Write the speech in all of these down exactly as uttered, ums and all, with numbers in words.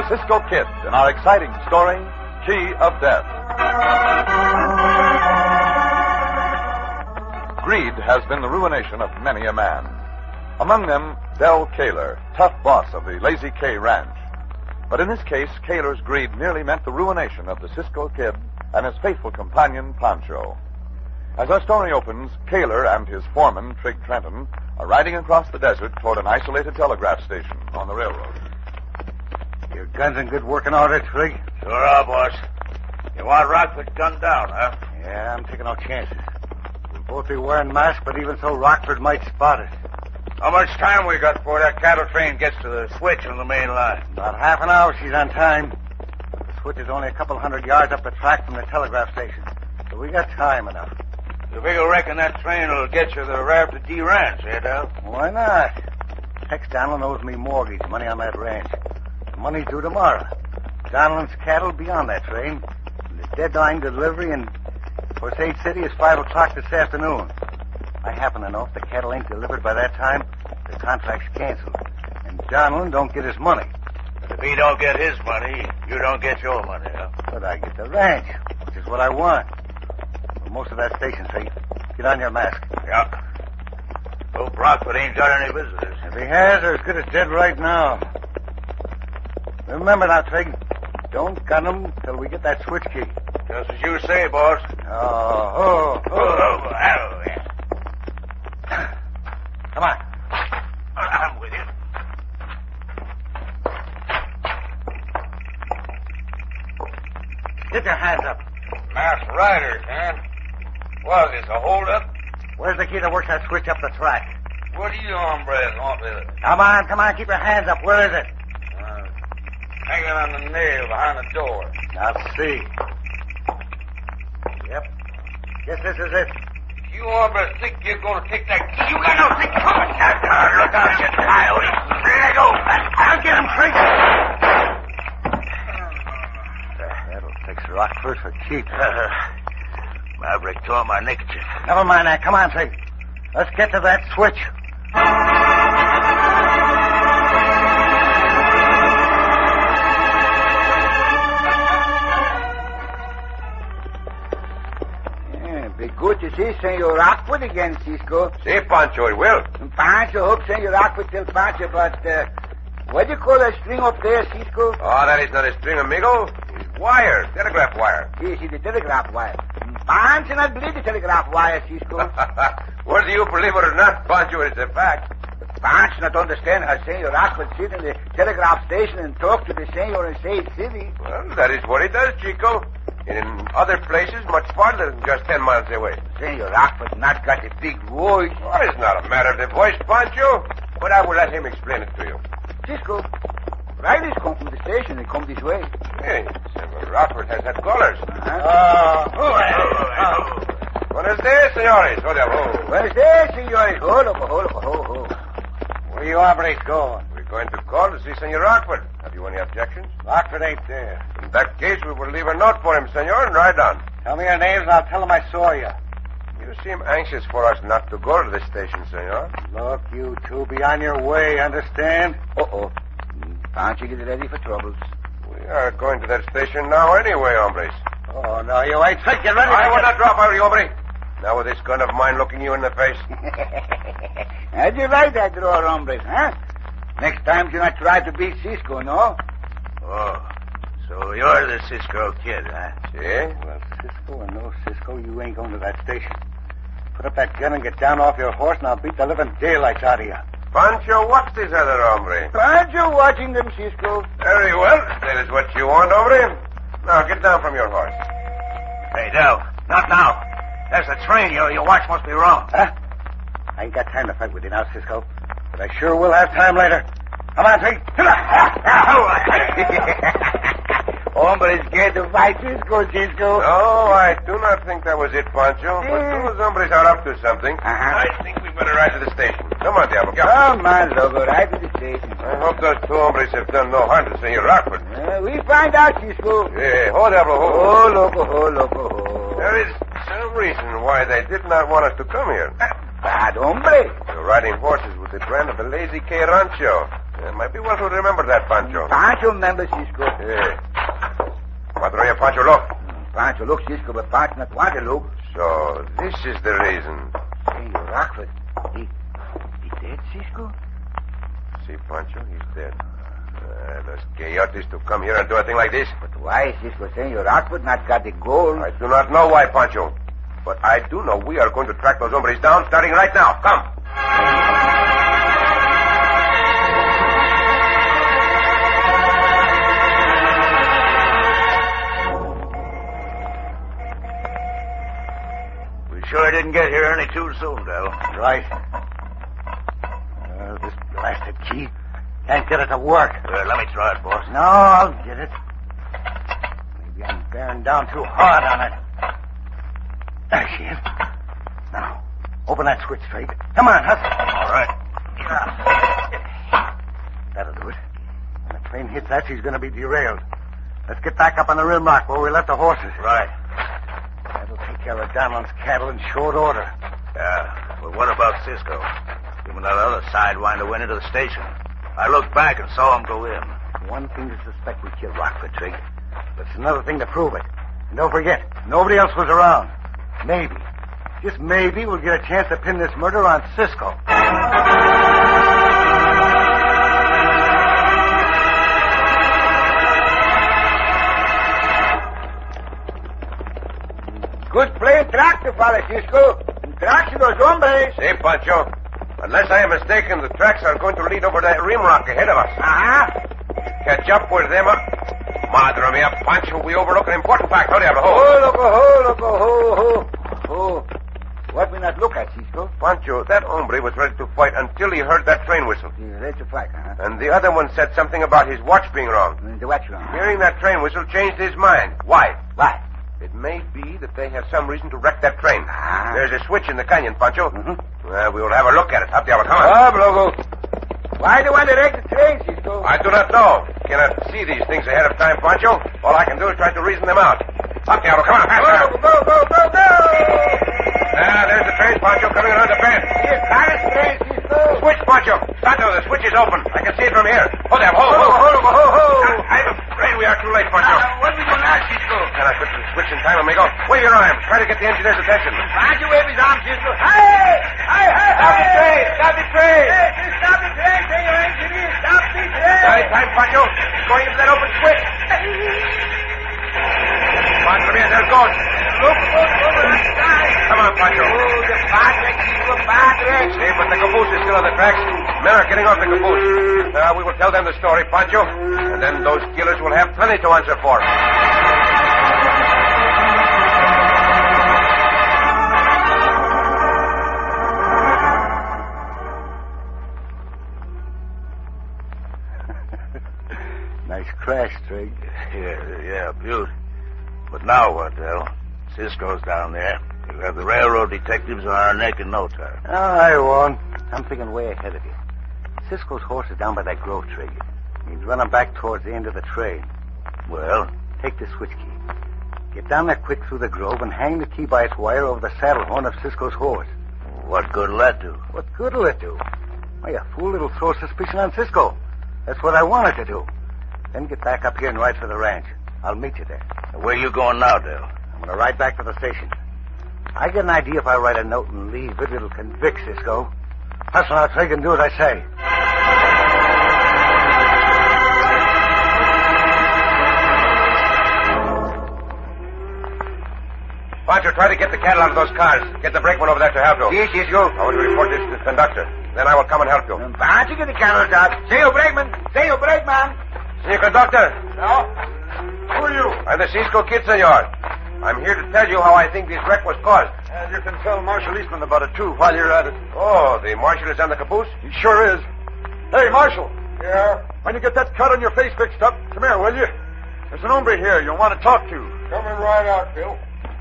the Cisco Kid in our exciting story, Key of Death. Greed has been the ruination of many a man. Among them, Del Kaler, tough boss of the Lazy K Ranch. But in this case, Kaler's greed nearly meant the ruination of the Cisco Kid and his faithful companion, Pancho. As our story opens, Kaler and his foreman, Trig Trenton, are riding across the desert toward an isolated telegraph station on the railroad. Your gun's in good working order, Trig? Sure are, boss. You want Rockford gunned down, huh? Yeah, I'm taking no chances. We'll both be wearing masks, but even so, Rockford might spot us. How much time we got before that cattle train gets to the switch on the main line? About half an hour she's on time. The switch is only a couple hundred yards up the track from the telegraph station, so we got time enough. You figure reckon that train will get you the raft to D Ranch, eh, Del? Why not? Tex Donlin owes me mortgage money on that ranch. The money's due tomorrow. Donlin's cattle will be on that train. And the deadline delivery in Osage City is five o'clock this afternoon. I happen to know if the cattle ain't delivered by that time, the contract's canceled. And Donlin don't get his money. But if he don't get his money, you don't get your money, huh? But I get the ranch, which is what I want. Well, most of that station's safe. Get on your mask. Yeah. Hope Rockford ain't got any visitors. If he has, they're as good as dead right now. Remember now, Trig, don't gun them till we get that switch key. Just as you say, boss. Oh, oh, oh. Oh, oh, yeah. Come on. I'm with you. Get your hands up. Masked riders, huh? What is this, a hold-up? Where's the key that works that switch up the track? What do you hombres want with it? Come on, come on, keep your hands up. Where is it? Uh, hanging on the nail behind the door. I'll see. Yep. Guess this is it. You hombres think you're going to take that key? You got no thing coming. Look out, you coyote. Let go. I'll get him, Trig. That'll fix Rockford for cheap. Uh, Maverick tore my neckerchief. Never mind that. Come on, Trig. Let's get to that switch. Be good to see Senor Rockford again, Cisco. See, Pancho, it will. Pancho, hope Senor Rockford tells Pancho, but uh, what do you call that string up there, Cisco? Oh, that is not a string, amigo. It's wire, telegraph wire. Yes, it's the telegraph wire. Pancho not believe the telegraph wire, Cisco. Whether you believe it or not, Pancho, it's a fact. Pancho not understand how Senor Rockford sit in the telegraph station and talk to the Senor in Sage City. Well, that is what he does, Chico. And in other places, much farther than just ten miles away. Senor Rockford not got a big voice. Well, it's not a matter of the voice, Pancho. But I will let him explain it to you. Cisco, riders come from the station and come this way. Hey, Senor Rockford has had callers. Uh-huh. Uh, oh, oh, oh. Buenos dias, senores. Oh, oh. Buenos dias, senores. Hold up, hold up, hold up. Where you hombres going? We're going to call to see Senor Rockford. Have you any objections? Rockford ain't there. In that case, we will leave a note for him, senor, and ride on. Tell me your names and I'll tell him I saw you. You seem anxious for us not to go to the station, senor. Look, you two, be on your way, understand? Uh-oh. Pancho, get ready for troubles. We are going to that station now anyway, hombres. Oh, no, you ain't. Quick, get ready. I will not drop out, hombre. Now with this gun of mine looking you in the face. How'd you like that draw, hombres, huh? Next time do not try to beat Cisco, no? Oh, so you're the Cisco Kid, huh? See? Well, Cisco or no Cisco, you ain't going to that station. Put up that gun and get down off your horse, and I'll beat the living daylights out of you. Pancho, what's this other hombre? Pancho watching them, Cisco. Very well. That is what you want, hombre. Now, get down from your horse. Hey, Del, not now. There's a train. Your, your watch must be wrong. Huh? I ain't got time to fight with you now, Cisco. But I sure will have time later. Come on, Trig. Hombres scared to fight Cisco, Cisco. No, I do not think that was it, Pancho. But those hombres are up to something. Uh-huh. I think we better ride to the station. Come on, Diablo. Come Come on, Logo. Right to the station. I hope those two hombres have done no harm to Senor Rockford. Uh, we find out, Cisco. Hey, hold, Diablo, hold. Oh, Loco, oh, Loco, oh. There is some reason why they did not want us to come here. Bad hombre. You're riding horses with the brand of the Lazy K Rancho. It might be well to remember that, Pancho. Pancho remember, Cisco. Yeah. Padronia, Pancho, look. Pancho look, Cisco, but Pancho not want to look. So, this is the reason. Senor Rockford, he, he dead, Cisco? See, Pancho, he's dead. Uh, those coyotes to come here and do a thing like this. But why, Cisco, Senor Rockford not got the gold? I do not know why, Pancho. But I do know we are going to track those hombres down starting right now. Come. We sure didn't get here any too soon, Del. Right. Uh, this blasted key. Can't get it to work. Well, let me try it, boss. No, I'll get it. Maybe I'm bearing down too hard on it. There she is. Now, open that switch straight. Come on, hustle. All right. That'll do it. When the train hits that, she's going to be derailed. Let's get back up on the rim rock where we left the horses. Right. That'll take care of Donald's cattle in short order. Yeah. Well, what about Cisco? Him and that other sidewinder went into the station. I looked back and saw him go in. One thing to suspect we killed Rockford, Trig. But it's another thing to prove it. And don't forget, nobody else was around. Maybe, just maybe, we'll get a chance to pin this murder on Cisco. Good playing tractor, Father Cisco. Tracks those hombres. See, Pancho. Unless I am mistaken, the tracks are going to lead over that rim rock ahead of us. Uh-huh. Catch up with them. Uh... Madre mia, Pancho, we overlook an important fact. How do you have a Oh, hole? loco, oh, loco, ho, ho. Oh, what we not look at, Cisco? Pancho, that hombre was ready to fight until he heard that train whistle. Yeah, that's a fact, huh? And the other one said something about his watch being wrong. Mm, The watch wrong. Hearing that train whistle changed his mind. Why? Why? It may be that they have some reason to wreck that train. Ah. There's a switch in the canyon, Pancho. Mm-hmm. Well, we will have a look at it. Up, Diablo, come on. Oh, loco. Why do you want to wreck the train, Cisco? I do not know. Cannot see these things ahead of time, Pancho. All I can do is try to reason them out. Up, Diablo, come on, faster. Go, go, go, go, go! Ah, there's the train, Pancho, coming around the bend. Here, Paris train, Cisco. Switch, Pancho. Santo, the switch is open. I can see it from here. Hold there, hold, Ho, hold. ho, ho, ho. I'm afraid we are too late, Pancho. Uh, what we do now, Cisco? Can I put the switch in time, amigo? Wave your arm. Try to get the engineer's attention. Why don't you wave his arm, Cisco? Hey! Hey, hey, Stop the train! Stop the train! Hey, stop the train, Senor Engineer! Stop the train! Right time, Pancho. It's going into that open switch. Pancho, here, there it goes. Look, look, over that side. Come on, Pancho. Oh, the padre, Cisco, padre. See, but the caboose is still on the tracks. Men are getting off the caboose. Now, we will tell them the story, Pancho, and then those killers will have plenty to answer for. Nice crash, Trig. Yeah, yeah, beaut. But now what, Del? Cisco's down there. We'll have the railroad detectives on our neck in no time. Oh, I won't. I'm thinking way ahead of you. Cisco's horse is down by that grove, Trig. He's running back towards the end of the train. Well, Take the switch key. Get down there quick through the grove and hang the key by its wire over the saddle horn of Cisco's horse. what good'll that do? What good'll it do? Why, you fool, it'll throw suspicion on Cisco. That's what I wanted to do. Then get back up here and ride for the ranch. I'll meet you there. Where you going now, Del? I'm going to ride back to the station. I get an idea if I write a note and leave it, it'll convict Cisco. Hustle out, Trig, and do as I say. Pancho, try to get the cattle out of those cars. Get the brakeman over there to help you. Yes, yes, go. I want to report this to the conductor. Then I will come and help you. Why don't you get the cattle out? Senor Brakeman! Senor Brakeman! Senor Conductor. No? Who are you? I'm the Cisco Kid, senor. I'm here to tell you how I think this wreck was caused. And you can tell Marshal Eastman about it, too, while you're at it. Oh, the marshal is on the caboose? He sure is. Hey, Marshal. Yeah? When you get that cut on your face fixed up, come here, will you? There's an hombre here you'll want to talk to. Coming right out, Bill.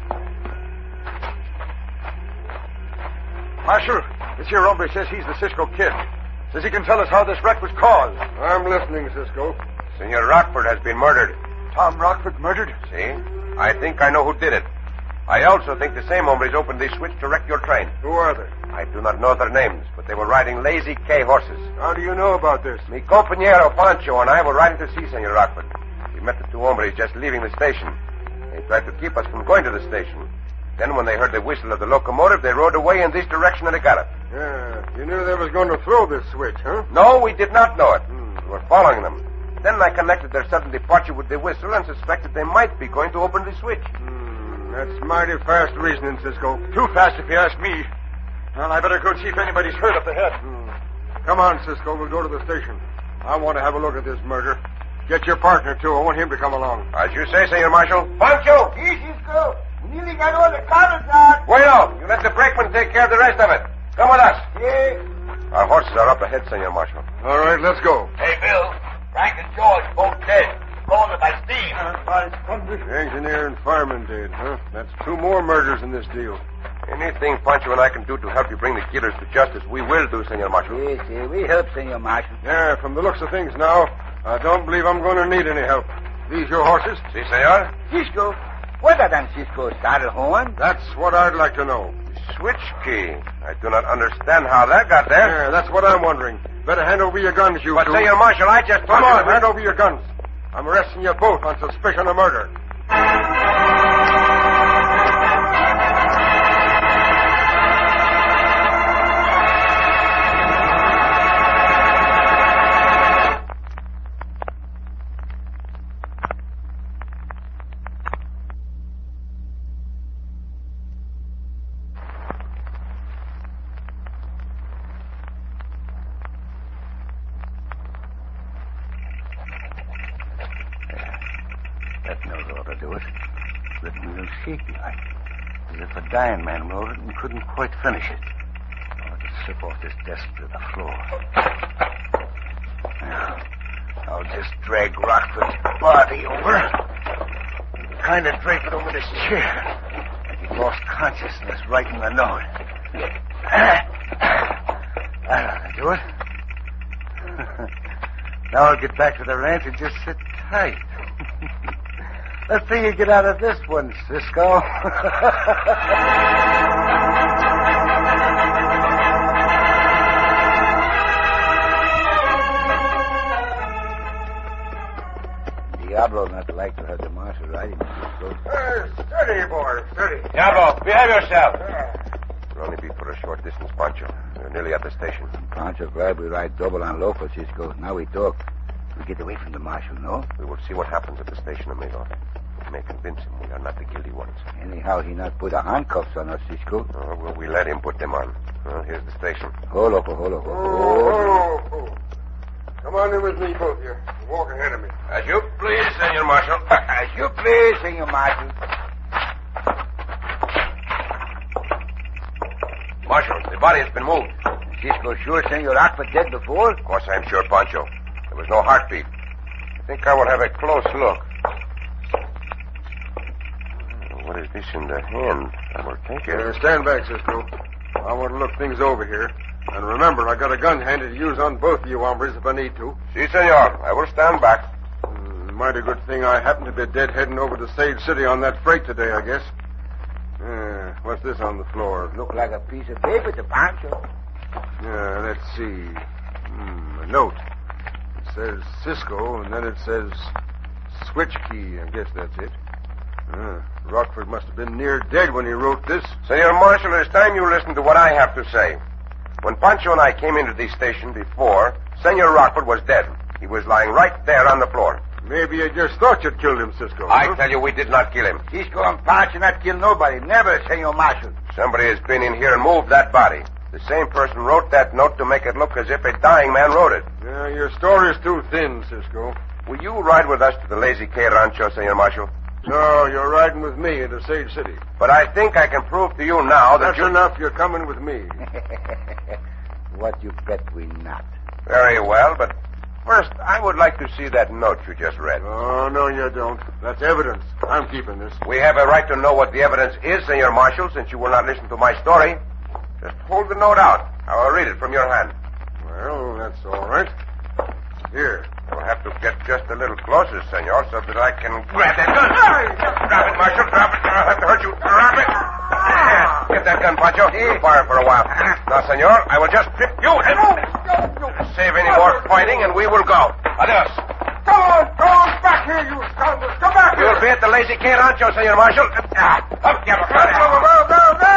Marshal, this here hombre says he's the Cisco Kid. Says he can tell us how this wreck was caused. I'm listening, Cisco. Senor Rockford has been murdered. Tom Rockford murdered? See? I think I know who did it. I also think the same hombres opened this switch to wreck your train. Who are they? I do not know their names, but they were riding Lazy K horses. How do you know about this? Mi compañero Pancho and I were riding to see Senor Rockford. We met the two hombres just leaving the station. They tried to keep us from going to the station. Then when they heard the whistle of the locomotive, they rode away in this direction at a gallop. Yeah, you knew they was going to throw this switch, huh? No, we did not know it. Hmm. We were following them. Then I connected their sudden departure with the whistle and suspected they might be going to open the switch. Hmm, that's mighty fast reasoning, Cisco. Too fast if you ask me. Well, I better go see if anybody's hurt up ahead. Hmm. Come on, Cisco. We'll go to the station. I want to have a look at this murder. Get your partner, too. I want him to come along. As you say, Senor Marshal. Pancho! Here, Cisco. We nearly got all the collars on. Bueno, you let the brakeman take care of the rest of it. Come with us. Yeah. Our horses are up ahead, Senor Marshal. All right, let's go. Hey, Bill. Frank and George both dead. Scalded by steam. The engineer and fireman did, huh? That's two more murders in this deal. Anything Pancho and I can do to help you bring the killers to justice, we will do, Senor Marshal. Yes, yes, we help, Senor Marshal. Yeah, from the looks of things now, I don't believe I'm going to need any help. These your horses? Si, senor. Cisco, what are them Cisco's saddle horn? That's what I'd like to know. Switch key. I do not understand how that got there. Yeah, that's what I'm wondering. Better hand over your guns, you But, two. Senor Marshal, I just Come told you on, that- hand over your guns. I'm arresting you both on suspicion of murder. That note ought to do it. Written a little shaky like. As if a dying man wrote it and couldn't quite finish it. I'll just slip off this desk to the floor. Now, I'll just drag Rockford's body over. Kind of drape it over this chair. Like he lost consciousness writing the note. That ought to do it. Now I'll get back to the ranch and just sit tight. Let's see you get out of this one, Cisco. Diablo not like to have the marshal riding. Uh, steady, boy, steady. Diablo, behave yourself. It'll only be for a short distance, Pancho. We're nearly at the station. Pancho glad we ride double on local, Cisco. Now we talk. We get away from the marshal, no? We will see what happens at the station, amigo. We may convince him we are not the guilty ones. Anyhow, he not put the handcuffs on us, Cisco. Oh, well, we let him put them on. Well, here's the station. Hold up, hold up. Oh, oh, oh. Come on in with me, both of you. Walk ahead of me. As you please, Senor Marshal. As you please, Senor Marshal. Marshal, the body has been moved. Cisco sure Senor Rockford dead before? Of course, I'm sure, Pancho. There was no heartbeat. I think I will have a close look. What is this in the hand? I will take it. Uh, stand back, Cisco. I want to look things over here. And remember, I got a gun handy to use on both of you hombres if I need to. Si, senor. I will stand back. Mm, mighty good thing I happened to be dead heading over to Sage City on that freight today, I guess. Uh, what's this on the floor? Look like a piece of paper to Pancho. Yeah, let's see. Hmm, a note. It says Cisco, and then it says switch key. I guess that's it. Uh, Rockford must have been near dead when he wrote this. Senor Marshal, it's time you listen to what I have to say. When Pancho and I came into the station before, Senor Rockford was dead. He was lying right there on the floor. Maybe you just thought you'd killed him, Cisco. I huh? tell you, we did not kill him. Cisco and Pancho not kill nobody. Never, Senor Marshal. Somebody has been in here and moved that body. The same person wrote that note to make it look as if a dying man wrote it. Yeah, your story's too thin, Cisco. Will you ride with us to the Lazy K Rancho, Senor Marshal? No, you're riding with me into Sage City. But I think I can prove to you now that That's you... enough. You're coming with me. What you bet we not? Very well, but first, I would like to see that note you just read. Oh, no, you don't. That's evidence. I'm keeping this. We have a right to know what the evidence is, Senor Marshal, since you will not listen to my story. Just hold the note out. I will read it from your hand. Well, that's all right. Here. You'll have to get just a little closer, senor, so that I can grab that gun. Drop it, Marshal. Drop it. I'll have to hurt you. Drop it. Yeah. Get that gun, Pancho. You'll fire for a while. Now, senor, I will just trip you. Save any more fighting, and we will go. Adios. Come on, come on, back here, you scoundrels. Come back here. You'll be at the Lazy K Rancho, Senor Marshal. Ah, up, get Go, go, go, go!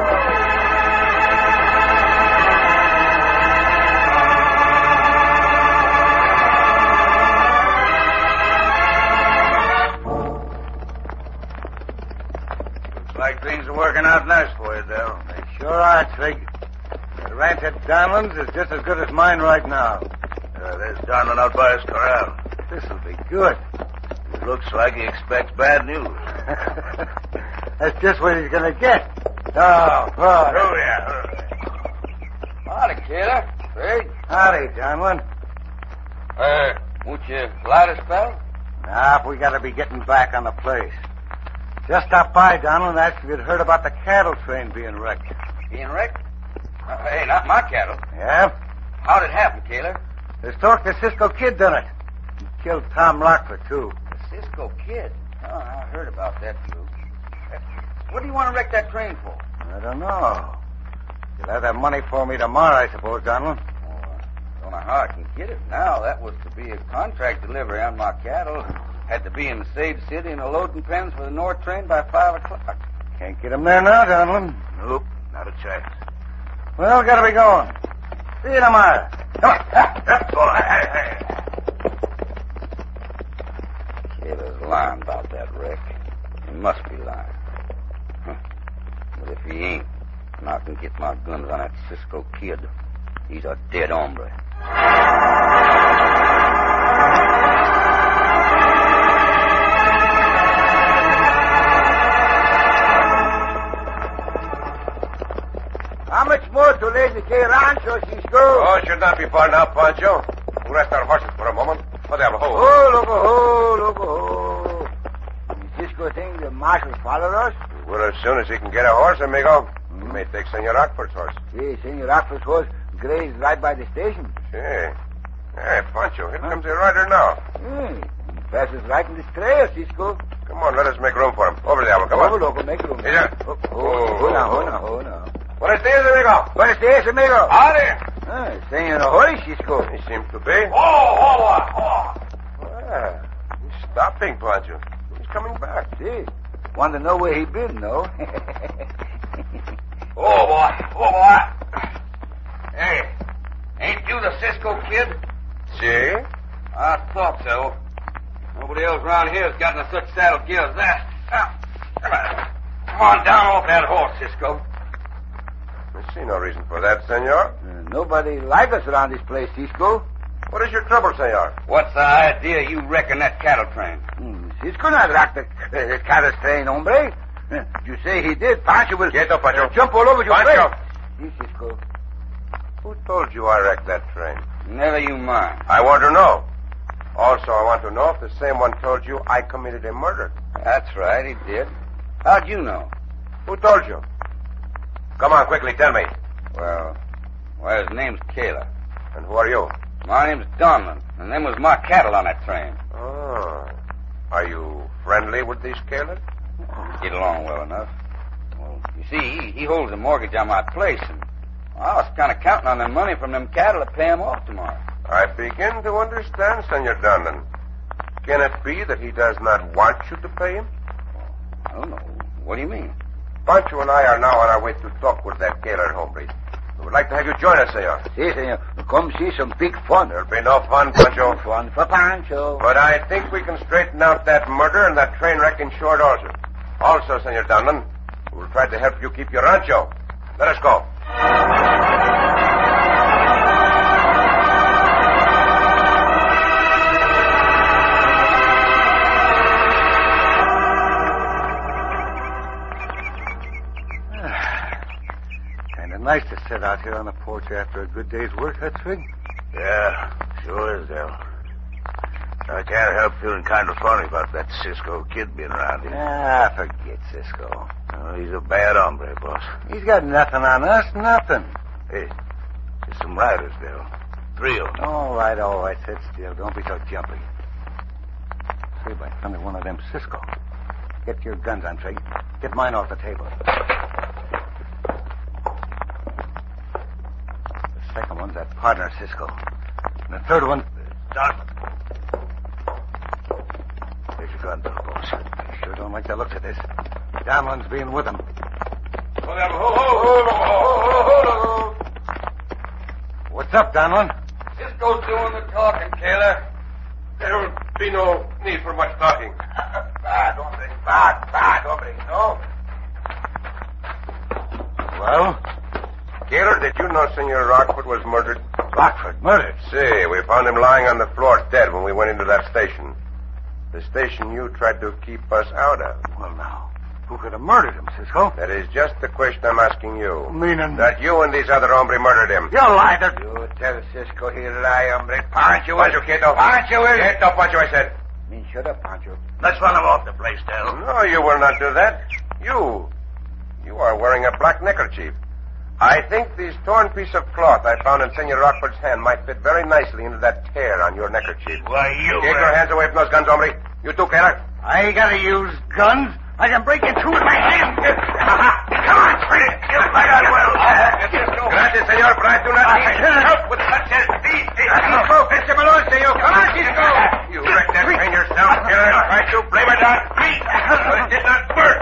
Looks like things are working out nice for you, Dell. They sure are, Twig. The ranch at Donlands is just as good as mine right now. Uh, there's Donlin out by his corral. This'll be good. It looks like he expects bad news. That's just what he's gonna get. Oh, God. Oh, yeah. Howdy, Taylor. Hey. Howdy, Donlin. Uh, won't you light a spell? Nah, we gotta be getting back on the place. Just stopped by, Donlin, asked if you'd heard about the cattle train being wrecked. Being wrecked? Uh, hey, not my cattle. Yeah? How'd it happen, Taylor? There's talk the Cisco Kid done it. He killed Tom Rockford, too. The Cisco Kid? Oh, I heard about that, too. Uh, what do you want to wreck that train for? I don't know. You'll have that money for me tomorrow, I suppose, Donlin. Oh, I don't know how I can get it now. That was to be a contract delivery on my cattle. Had to be in the Sage City in the loading pens for the North train by five o'clock. Can't get him there now, Donlin. Nope, not a chance. Well, gotta be going. See you tomorrow. Come on. That's all right. Taylor's lying about that wreck. He must be lying. Huh. But if he ain't, then I can get my guns on that Cisco Kid. He's a dead hombre. How much more to Lazy K Rancho, Cisco? Oh, it should not be far now, Pancho. We'll rest our horses for a moment. What the hell? Ho. Oh, look, oh, look, oh. Cisco think the marshal followed us? We will as soon as he can get a horse, amigo. He may take Senor Rockford's horse. See, Senor Rockford's horse grazed right by the station. Hey. Hey, Pancho, here comes the rider now. Hmm. He passes right in this trail, Cisco. Come on, let us make room for him. Over the apple, come on. Oh, loco, make room. Here. Oh, oh, hold on, hold on, hold on. Buenos dias, amigo. Buenos dias, amigo. Howdy. Ah, Senor Ahoy, Cisco. He seems to be. Oh, oh, oh. Ah, he's stopping, Pancho. He's coming back. See, want to know where he been, no? Oh, boy. Oh, boy. Hey, ain't you the Cisco Kid? See? I thought so. Nobody else around here has gotten a such saddle gear as that. Now, come on. Come on down off that horse, Cisco. I see no reason for that, senor. Uh, nobody like us around this place, Cisco. What is your trouble, senor? What's the idea you wrecking that cattle train? Hmm, Cisco not rock the, uh, the cattle train, hombre. Uh, you say he did. Pancho will Quieto, Pancho. uh, jump all over your Pancho. face. See, Cisco. Who told you I wrecked that train? Never you mind. I want to know. Also, I want to know if the same one told you I committed a murder. That's right, he did. How'd you know? Who told you? Come on, quickly, tell me. Well, well, his name's Kayla. And who are you? My name's Donlin, and them was my cattle on that train. Oh. Are you friendly with these Caleb? Get along well enough. Well, you see, he, he holds a mortgage on my place, and I was kind of counting on the money from them cattle to pay him off tomorrow. I begin to understand, Senor Donlin. Can it be that he does not want you to pay him? I don't know. What do you mean? Pancho and I are now on our way to talk with that Kaler hombre. We would like to have you join us, senor. Si, senor. Come see some big fun. There'll be no fun, Pancho. Fun for Pancho. But I think we can straighten out that murder and that train wreck in short also. Also, Senor Donlin, we will try to help you keep your rancho. Let us go. Nice to sit out here on the porch after a good day's work, huh, Twig? Yeah, sure is, Del. I can't help feeling kind of funny about that Cisco kid being around here. Ah, forget Cisco. Oh, he's a bad hombre, boss. He's got nothing on us, nothing. Hey, there's some riders, Del. thrill. All right, all right. Sit still. Don't be so jumpy. See, by thunder, one of them Cisco. Get your guns on, Trey. Get mine off the table. The second one's that partner, Cisco. And the third one... Don. Here's your gun, Bill Boss. I sure don't like the looks of this. Donlin's being with him. Hold on, hold, hold, hold, hold, hold. What's up, Donlin? Cisco's doing the talking, Taylor. There'll be no need for much talking. Bad, hombre. Bad, bad, hombre. No? Well? Taylor, did you know Senor Rockford was murdered? Rockford murdered? See, we found him lying on the floor dead when we went into that station. The station you tried to keep us out of. Well, now, who could have murdered him, Cisco? That is just the question I'm asking you. Meaning? That you and these other hombre murdered him. You lied. That... You tell Cisco he lie, hombre. Pancho, Pancho, quieto. Pancho, will. Quieto, Pancho, I said. Me, shut up, Pancho. Let's run him off the place, Del. No, you will not do that. You. You are wearing a black neckerchief. I think this torn piece of cloth I found in Senor Rockford's hand might fit very nicely into that tear on your neckerchief. Why, you... Take your hands away from those guns, hombre. You too, Taylor. I ain't gotta use guns. I can break in two with my hands. Come on, Fred. You fight out well. Gracias, senor, but I do not need help with such as these. Cisco, Mister Malone, senor. Come on, Cisco. You wrecked that train yourself, Taylor, and tried to blame it on me. But it did not work.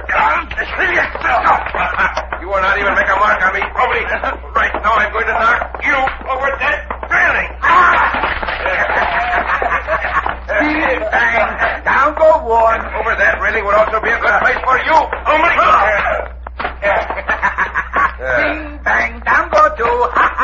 You will not even make a mark on me, hombre. Right now, I'm going to knock you over that railing. Bang. Down go one. Over that railing would also be a good place for you, hombre. Bing, bang, down go two.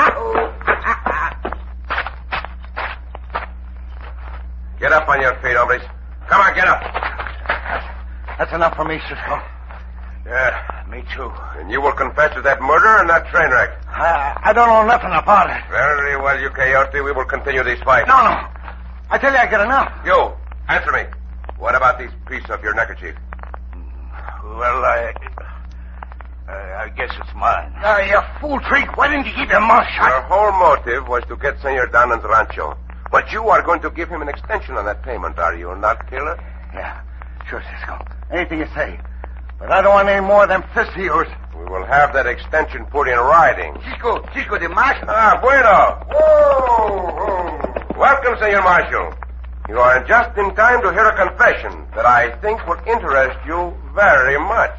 Get up on your feet, hombres. Come on, get up. That's enough for me, Cisco. Yeah, me too. And you will confess to that murder and that train wreck. I, I don't know nothing about it. Very well, you coyote. We will continue this fight. No, no. I tell you, I got enough. You, answer me. What about this piece of your neckerchief? Well, I... Uh, I guess it's mine. Uh, you fool, Treek. Why didn't you keep your mouth shut? Your whole motive was to get Senor Donlin's rancho. But you are going to give him an extension on that payment, are you not, Taylor? Yeah, sure, Cisco. Anything you say. But I don't want any more of them fists of yours. We will have that extension put in writing. Cisco, Cisco de Marshal. Ah, bueno. Whoa, whoa. Welcome, Senor Marshal. You are just in time to hear a confession that I think will interest you very much.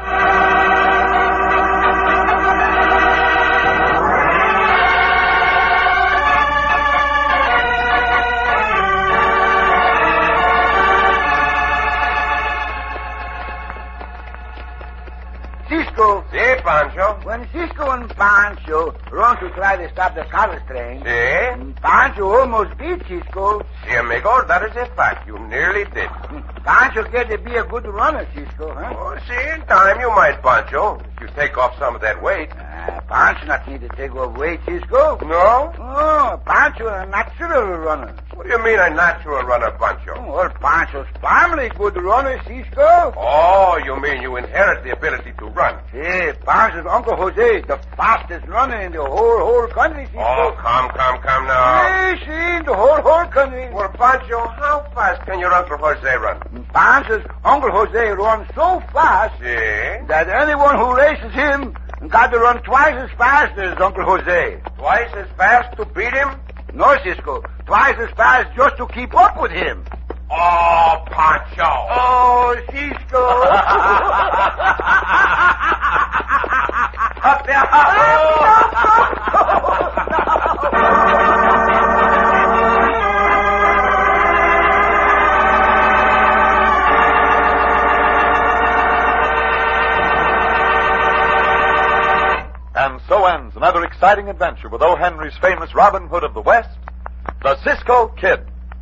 Cisco. Si, Pancho. When Cisco and Pancho run to try to stop the carriage train, Si. Pancho almost beat Cisco. Si, amigo, that is a fact. You nearly did. Pancho get to be a good runner, Cisco, huh? Oh, see, in time you might, Pancho, if you take off some of that weight. Uh, Pancho not need to take off weight, Cisco. No? Oh, Pancho a natural runner. What do you mean a natural runner, Pancho? Well, Pancho's family good runner, Cisco. Oh, you mean you inherit the ability to run. Hey, Pancho's Uncle Jose, the fastest runner in the whole, whole country, Cisco. Oh, come, come, come now. Hey, see, in the whole, whole country. Well, Pancho, how fast can your Uncle Jose run? Pancho's Uncle Jose runs so fast Si. that anyone who races him got to run twice as fast as Uncle Jose. Twice as fast to beat him? No, Cisco. Twice as fast just to keep up with him. Oh, Pancho. Oh, Cisco. Up there. And so ends another exciting adventure with O. Henry's famous Robin Hood of the West, the Cisco Kid.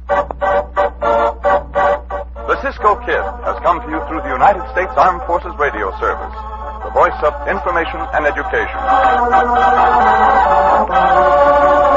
The Cisco Kid has come to you through the United States Armed Forces Radio Service, the voice of information and education.